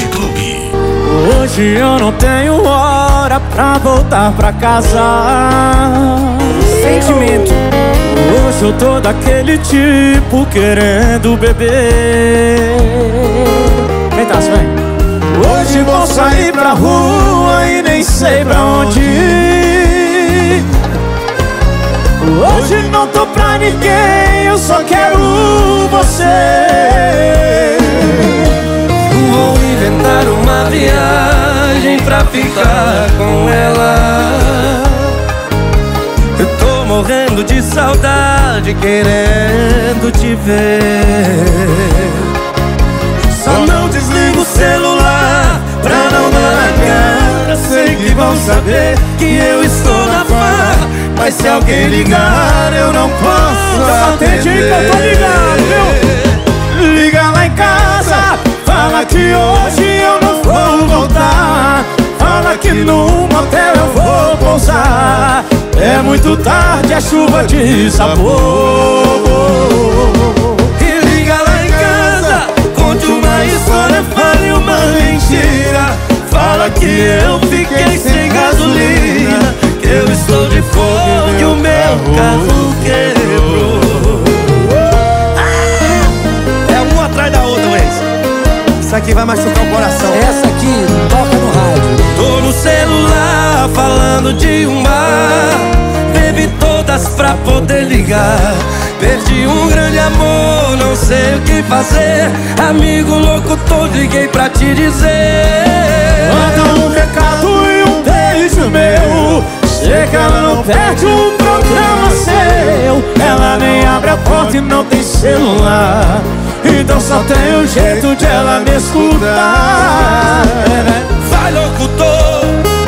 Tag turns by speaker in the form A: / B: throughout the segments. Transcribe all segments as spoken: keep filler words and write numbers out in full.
A: Clube.
B: Hoje eu não tenho hora pra voltar pra casa. Sentimento. Hoje eu tô daquele tipo querendo beber. Vem, Tassi, vem. Hoje vou sair pra rua e nem sei pra onde ir. Hoje não tô pra ninguém, eu só quero você.
C: Vou inventar uma viagem pra ficar com ela. Eu tô morrendo de saudade, querendo te ver. Só não desligo o celular pra não dar na cara. Sei que vão saber que eu estou na farra, mas se alguém ligar eu não posso atender.
B: Que eu tô ligado, viu? Liga lá em casa, fala que hoje eu não vou voltar. Fala que no motel eu vou pousar. É muito tarde, é chuva de sabor.
C: E liga lá em casa, conte uma história, fale uma mentira. Fala que eu fiquei sem gasolina, que eu estou de fome e o meu carro quebrou. Ah, é uma atrás da outra, Wes. Isso aqui vai machucar o coração.
D: Essa aqui toca no rádio.
C: Tô no celular falando de um bar, bebi todas pra poder ligar. Perdi um grande amor, não sei o que fazer. Amigo louco, tô liguei pra te dizer.
B: Manda um recado e um beijo meu. Sei que ela não perde um programa seu. Ela nem abre a porta e não tem celular, então só tem o jeito de ela me escutar.
C: Vai, locutor.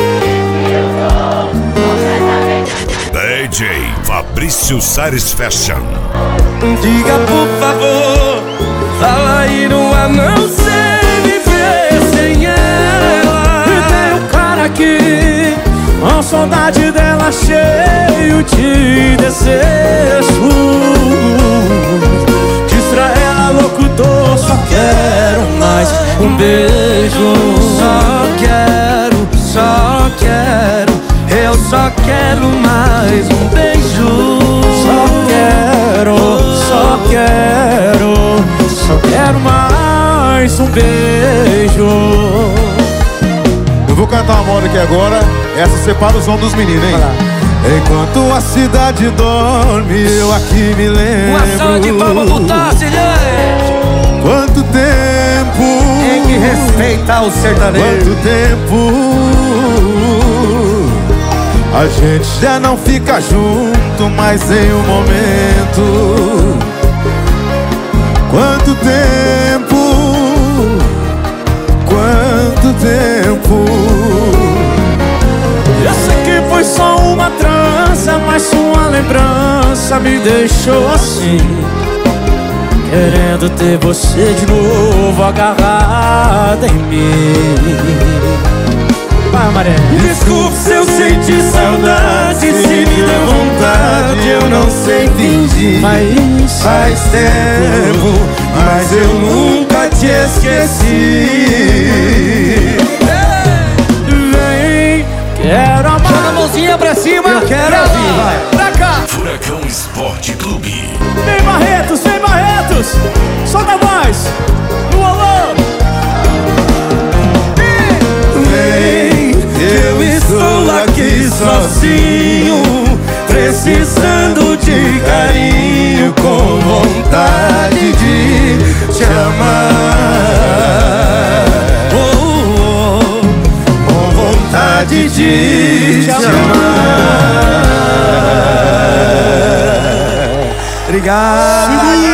A: D J Fabrício Sares Fashion.
C: Diga por favor, fala aí no ar, não sei viver sem ela.
B: E tem um cara aqui, com saudade dela, cheio de desejos. Diz pra ela, locutor, só quero mais um beijo.
C: Só quero, só quero, eu só quero mais um beijo.
B: Só quero, só quero, só quero mais um beijo.
E: Eu vou cantar uma moda aqui agora. Essa separa o som dos meninos, hein? Enquanto a cidade dorme, eu aqui me lembro.
C: Uma salva de palmas pro Tassi, gente.
E: Quanto tempo,
C: Tem que respeitar o sertanejo.
E: quanto tempo a gente já não fica junto mais em um momento. Quanto tempo, quanto tempo.
B: Eu sei que foi só uma trança, mas sua lembrança me deixou assim, querendo ter você de novo agarrada em mim. Vai, Maria.
C: Desculpe se eu senti saudade, se me deu vontade, eu não sei fingir.
B: Mas
C: Faz tempo, mas eu nunca te esqueci.
B: vem, quero amar.
D: Joga a mãozinha pra cima.
C: Eu quero ouvir, vai.
D: Pra cá.
A: Furacão Esporte Clube.
B: Vem, Barretos, vem, Barretos. Solta a voz. No alô.
C: Vem, eu estou aqui sozinho, precisando de carinho, com vontade de te amar. Oh, oh, com vontade de te amar. Obrigado.